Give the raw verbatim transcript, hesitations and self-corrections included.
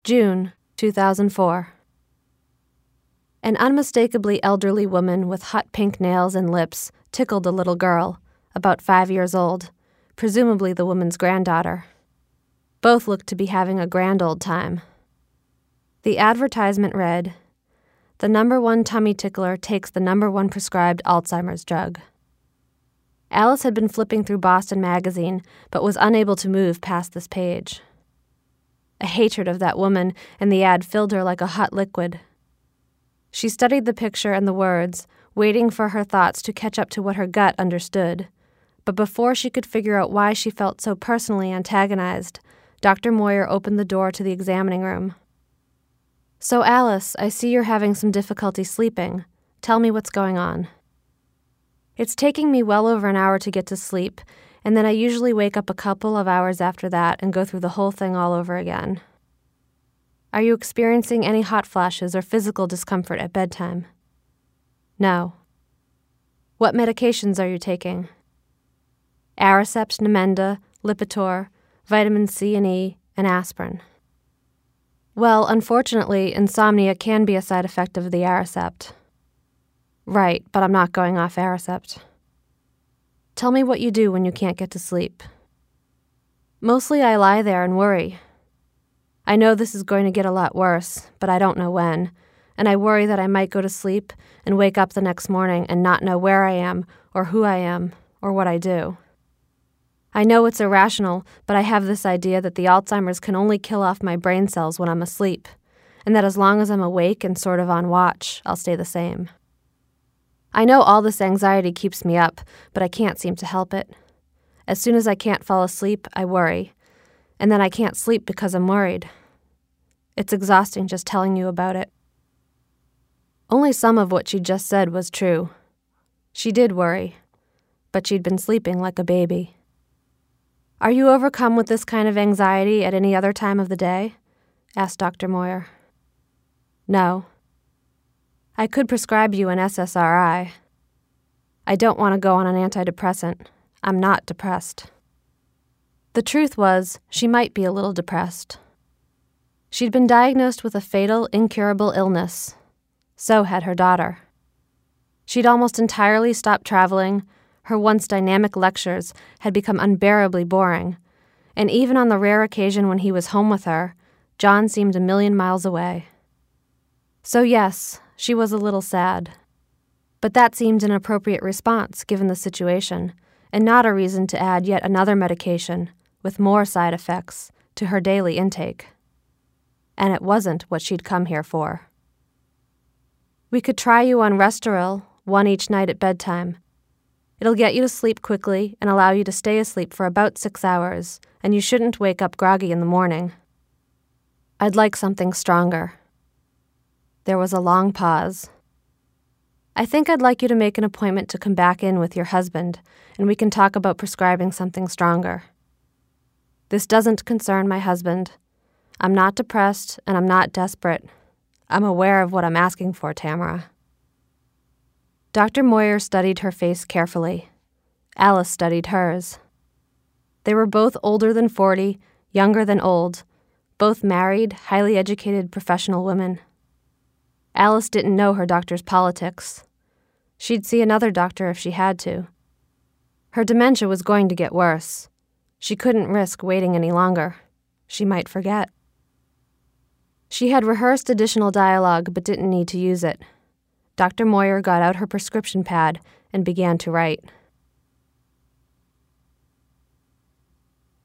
June two thousand four. An unmistakably elderly woman with hot pink nails and lips tickled a little girl, about five years old, presumably the woman's granddaughter. Both looked to be having a grand old time. The advertisement read, "The number one tummy tickler takes the number one prescribed Alzheimer's drug." Alice had been flipping through Boston Magazine, but was unable to move past this page. A hatred of that woman and the ad filled her like a hot liquid. She studied the picture and the words, waiting for her thoughts to catch up to what her gut understood. But before she could figure out why she felt so personally antagonized, Doctor Moyer opened the door to the examining room. "So, Alice, I see you're having some difficulty sleeping. Tell me what's going on." "It's taking me well over an hour to get to sleep, and then I usually wake up a couple of hours after that and go through the whole thing all over again." "Are you experiencing any hot flashes or physical discomfort at bedtime?" "No." "What medications are you taking?" "Aricept, Namenda, Lipitor, vitamin C and E, and aspirin." "Well, unfortunately, insomnia can be a side effect of the Aricept." "Right, but I'm not going off Aricept." "Tell me what you do when you can't get to sleep." "Mostly I lie there and worry. I know this is going to get a lot worse, but I don't know when, and I worry that I might go to sleep and wake up the next morning and not know where I am, or who I am, or what I do. I know it's irrational, but I have this idea that the Alzheimer's can only kill off my brain cells when I'm asleep, and that as long as I'm awake and sort of on watch, I'll stay the same. I know all this anxiety keeps me up, but I can't seem to help it. As soon as I can't fall asleep, I worry, and then I can't sleep because I'm worried. It's exhausting just telling you about it." Only some of what she just said was true. She did worry, but she'd been sleeping like a baby. "Are you overcome with this kind of anxiety at any other time of the day?" asked Doctor Moyer. "No." "I could prescribe you an S S R I. I don't want to go on an antidepressant. I'm not depressed." The truth was, she might be a little depressed. She'd been diagnosed with a fatal, incurable illness. So had her daughter. She'd almost entirely stopped traveling. Her once dynamic lectures had become unbearably boring, and even on the rare occasion when he was home with her, John seemed a million miles away. So yes, she was a little sad. But that seemed an appropriate response given the situation, and not a reason to add yet another medication, with more side effects, to her daily intake. And it wasn't what she'd come here for. "We could try you on Restoril, one each night at bedtime. It'll get you to sleep quickly and allow you to stay asleep for about six hours, and you shouldn't wake up groggy in the morning." "I'd like something stronger." There was a long pause. "I think I'd like you to make an appointment to come back in with your husband, and we can talk about prescribing something stronger." "This doesn't concern my husband. I'm not depressed, and I'm not desperate. I'm aware of what I'm asking for, Tamara." Doctor Moyer studied her face carefully. Alice studied hers. They were both older than forty, younger than old, both married, highly educated professional women. Alice didn't know her doctor's politics. She'd see another doctor if she had to. Her dementia was going to get worse. She couldn't risk waiting any longer. She might forget. She had rehearsed additional dialogue but didn't need to use it. Doctor Moyer got out her prescription pad and began to write.